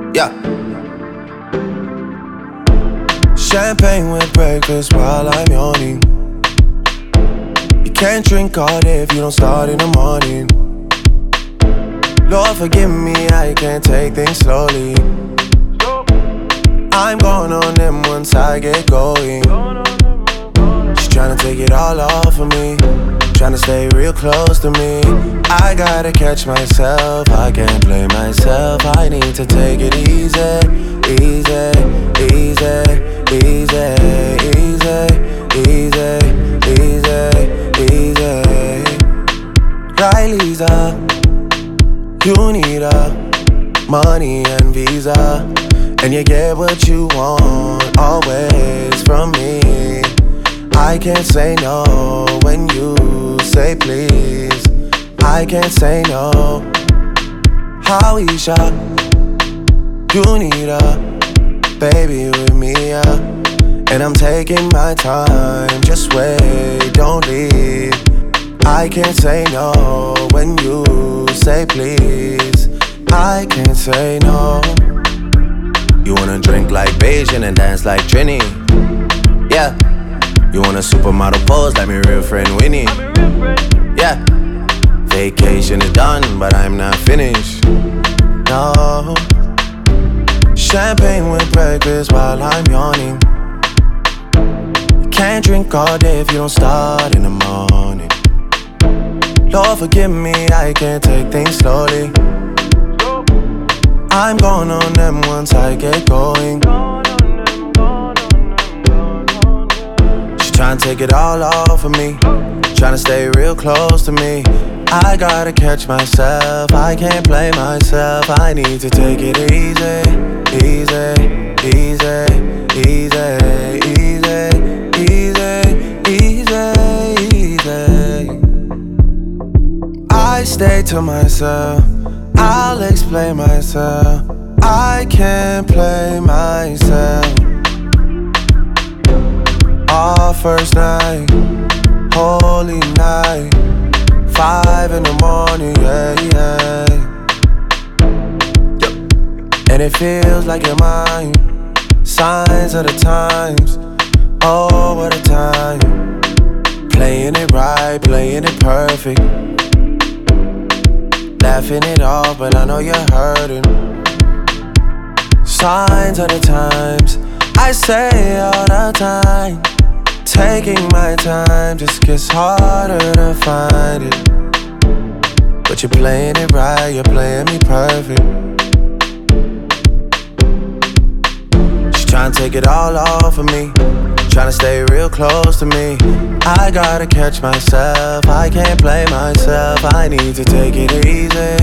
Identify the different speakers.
Speaker 1: Yeah. Champagne with breakfast while I'm yawning. You can't drink all day if you don't start in the morning. Lord forgive me, I can't take things slowly. I'm going on them once I get going. She's tryna take it all off of me, tryna stay real close to me. I gotta catch myself, I can't blame myself. I need to take it easy, easy, easy, easy, easy, easy, easy, easy. Right, Lisa, you need money and visa, and you get what you want always from me. I can't say no when you say please. I can't say no. Howeisha, you need baby with me, and I'm taking my time. Just wait, don't leave. I can't say no when you say please. I can't say no. You wanna drink like Beijing and dance like Trini? Yeah. You want a supermodel pose like my real friend Winnie? Yeah. Vacation is done, but I'm not finished. No. Champagne with breakfast while I'm yawning. You can't drink all day if you don't start in the morning. Lord forgive me, I can't take things slowly. I'm going on them once I get going. She's trying to take it all off of me, trying to stay real close to me. I gotta catch myself, I can't blame myself. I need to take it easy, easy, easy, easy, easy, easy, easy. I stay to myself, I'll explain myself. I can't play myself. Our first night, holy night, 5 in the morning, yeah, yeah. And it feels like you're mine. Signs of the times, oh, what a time. Playing it right, playing it perfect. Laughing it off, but I know you're hurting. Signs of the times, I say all the time. Taking my time just gets harder to find it. But you're playing it right, you're playing me perfect. She's trying to take it all off of me, trying to stay real close to me. I gotta catch myself, I can't blame myself. I need to take it easy,